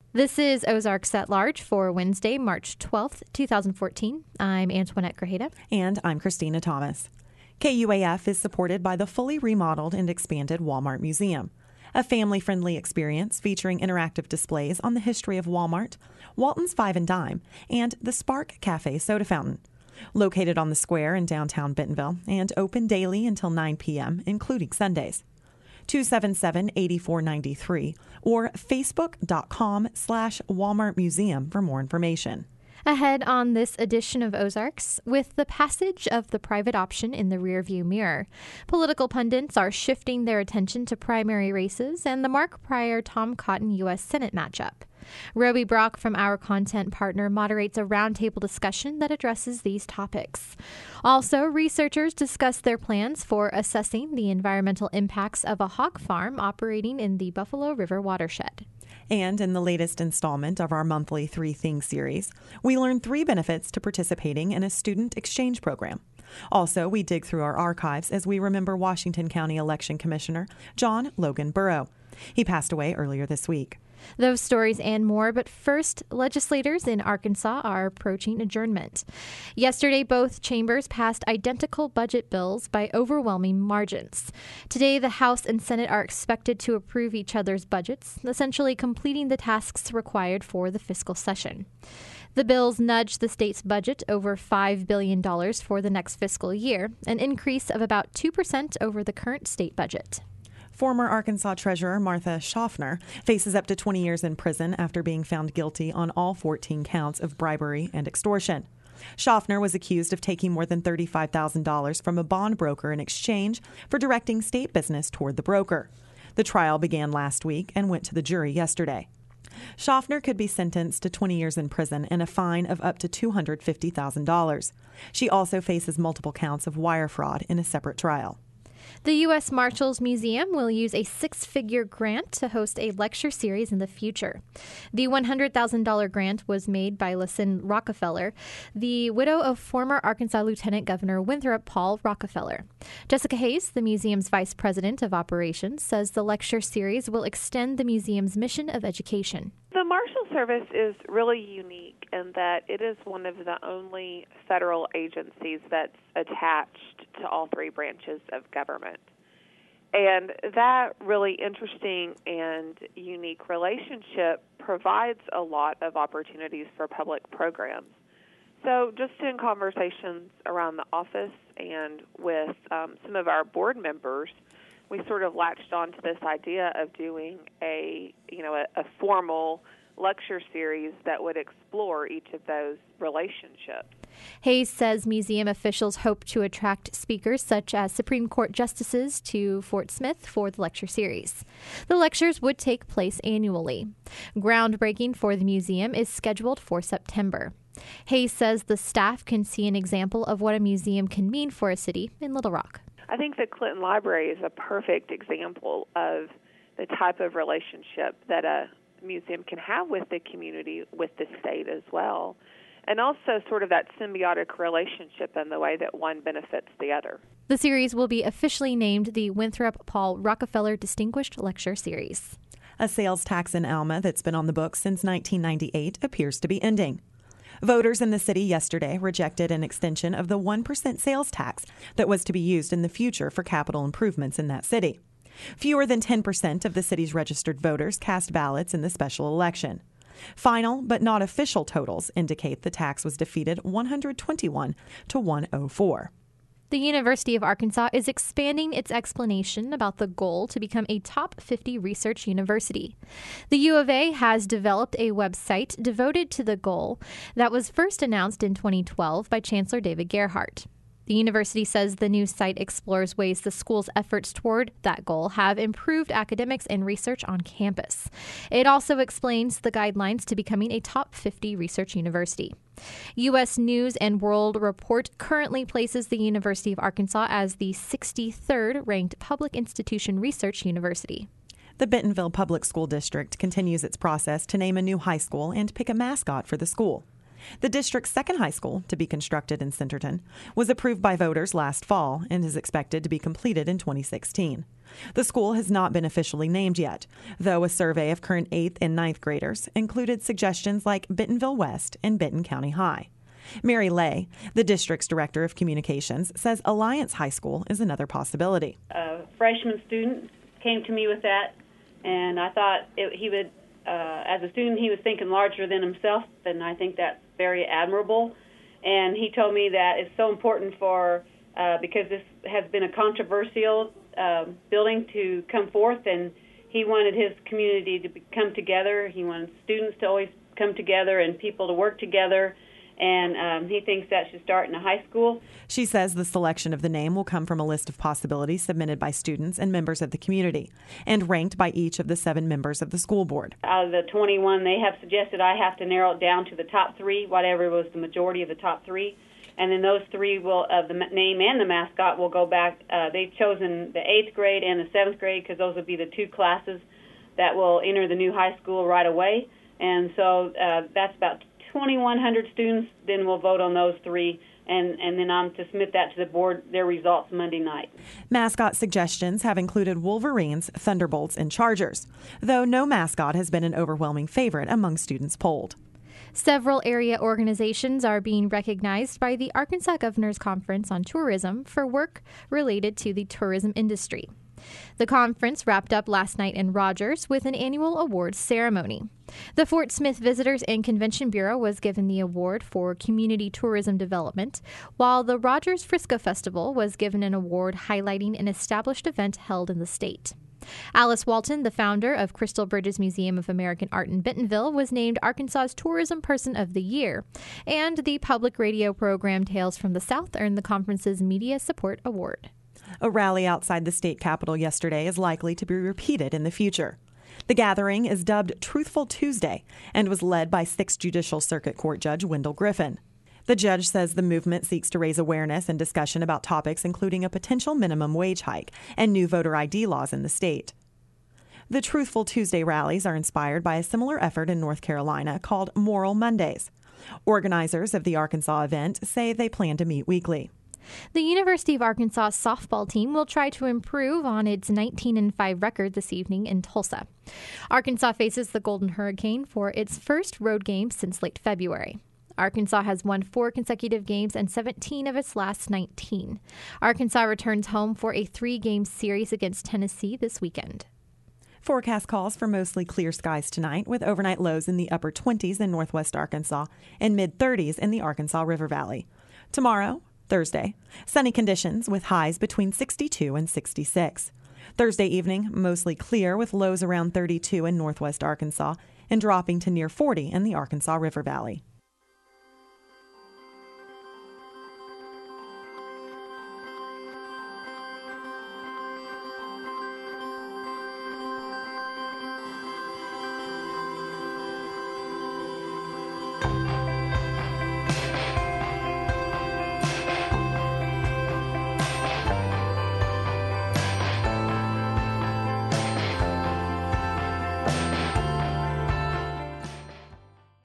This is Ozarks at Large for Wednesday, March 12th, 2014. I'm Antoinette Grajeda. And I'm Christina Thomas. KUAF is supported by the fully remodeled and expanded Walmart Museum, a family-friendly experience featuring interactive displays on the history of Walmart, Walton's Five and Dime, and the Spark Cafe Soda Fountain. Located on the square in downtown Bentonville and open daily until 9 p.m., including Sundays. 277-8493 or facebook.com/Walmart Museum for more information. Ahead on this edition of Ozarks, with the passage of the private option in the rearview mirror, political pundits are shifting their attention to primary races and the Mark Pryor-Tom Cotton U.S. Senate matchup. Roby Brock from our content partner moderates a roundtable discussion that addresses these topics. Also, researchers discuss their plans for assessing the environmental impacts of a hog farm operating in the Buffalo River watershed. And in the latest installment of our monthly Three Things series, we learn 3 benefits to participating in a student exchange program. Also, we dig through our archives as we remember Washington County Election Commissioner John Logan Burrow. He passed away earlier this week. Those stories and more, but first, legislators in Arkansas are approaching adjournment. Yesterday, both chambers passed identical budget bills by overwhelming margins. Today, the House and Senate are expected to approve each other's budgets, essentially completing the tasks required for the fiscal session. The bills nudge the state's budget over $5 billion for the next fiscal year, an increase of about 2% over the current state budget. Former Arkansas Treasurer Martha Schaffner faces up to 20 years in prison after being found guilty on all 14 counts of bribery and extortion. Schaffner was accused of taking more than $35,000 from a bond broker in exchange for directing state business toward the broker. The trial began last week and went to the jury yesterday. Schaffner could be sentenced to 20 years in prison and a fine of up to $250,000. She also faces multiple counts of wire fraud in a separate trial. The U.S. Marshals Museum will use a 6-figure grant to host a lecture series in the future. The $100,000 grant was made by Lucinda Rockefeller, the widow of former Arkansas Lieutenant Governor Winthrop Paul Rockefeller. Jessica Hayes, the museum's vice president of operations, says the lecture series will extend the museum's mission of education. The Marshal Service is really unique in that it is one of the only federal agencies that's attached to all 3 branches of government. And that really interesting and unique relationship provides a lot of opportunities for public programs. So just in conversations around the office and with some of our board members, we sort of latched on to this idea of doing a formal lecture series that would explore each of those relationships. Hayes says museum officials hope to attract speakers such as Supreme Court justices to Fort Smith for the lecture series. The lectures would take place annually. Groundbreaking for the museum is scheduled for September. Hayes says the staff can see an example of what a museum can mean for a city in Little Rock. I think the Clinton Library is a perfect example of the type of relationship that a museum can have with the community, with the state as well, and also sort of that symbiotic relationship in the way that one benefits the other. The series will be officially named the Winthrop Paul Rockefeller Distinguished Lecture Series. A sales tax in Alma that's been on the books since 1998 appears to be ending. Voters in the city yesterday rejected an extension of the 1% sales tax that was to be used in the future for capital improvements in that city. Fewer than 10% of the city's registered voters cast ballots in the special election. Final but not official totals indicate the tax was defeated 121 to 104. The University of Arkansas is expanding its explanation about the goal to become a top 50 research university. The U of A has developed a website devoted to the goal that was first announced in 2012 by Chancellor David Gerhardt. The university says the new site explores ways the school's efforts toward that goal have improved academics and research on campus. It also explains the guidelines to becoming a top 50 research university. U.S. News and World Report currently places the University of Arkansas as the 63rd ranked public institution research university. The Bentonville Public School District continues its process to name a new high school and pick a mascot for the school. The district's second high school to be constructed in Centerton was approved by voters last fall and is expected to be completed in 2016. The school has not been officially named yet, though a survey of current 8th and 9th graders included suggestions like Bentonville West and Benton County High. Mary Lay, the district's director of communications, says Alliance High School is another possibility. A freshman student came to me with that, and I thought he would, as a student, he was thinking larger than himself, and I think that's very admirable. And he told me that it's so important because this has been a controversial building to come forth, and he wanted his community to come together. He wanted students to always come together and people to work together. And he thinks that should start in a high school. She says the selection of the name will come from a list of possibilities submitted by students and members of the community and ranked by each of the 7 members of the school board. Out of the 21 they have suggested, I have to narrow it down to the top 3, whatever was the majority of the top 3. And then those 3 will, of the name and the mascot, will go back. They've chosen the 8th grade and the 7th grade because those will be the 2 classes that will enter the new high school right away. And so that's about 2,100 students. Then we'll vote on those 3, and then I'm to submit that to the board, their results Monday night. Mascot suggestions have included Wolverines, Thunderbolts, and Chargers, though no mascot has been an overwhelming favorite among students polled. Several area organizations are being recognized by the Arkansas Governors Conference on Tourism for work related to the tourism industry. The conference wrapped up last night in Rogers with an annual awards ceremony. The Fort Smith Visitors and Convention Bureau was given the award for community tourism development, while the Rogers Frisco Festival was given an award highlighting an established event held in the state. Alice Walton, the founder of Crystal Bridges Museum of American Art in Bentonville, was named Arkansas's Tourism Person of the Year, and the public radio program Tales from the South earned the conference's Media Support Award. A rally outside the state capitol yesterday is likely to be repeated in the future. The gathering is dubbed Truthful Tuesday and was led by 6th Judicial Circuit Court Judge Wendell Griffin. The judge says the movement seeks to raise awareness and discussion about topics including a potential minimum wage hike and new voter ID laws in the state. The Truthful Tuesday rallies are inspired by a similar effort in North Carolina called Moral Mondays. Organizers of the Arkansas event say they plan to meet weekly. The University of Arkansas softball team will try to improve on its 19-5 record this evening in Tulsa. Arkansas faces the Golden Hurricane for its first road game since late February. Arkansas has won 4 consecutive games and 17 of its last 19. Arkansas returns home for a 3-game series against Tennessee this weekend. Forecast calls for mostly clear skies tonight, with overnight lows in the upper 20s in northwest Arkansas and mid-30s in the Arkansas River Valley. Tomorrow, Thursday, sunny conditions with highs between 62 and 66. Thursday evening, mostly clear with lows around 32 in northwest Arkansas and dropping to near 40 in the Arkansas River Valley.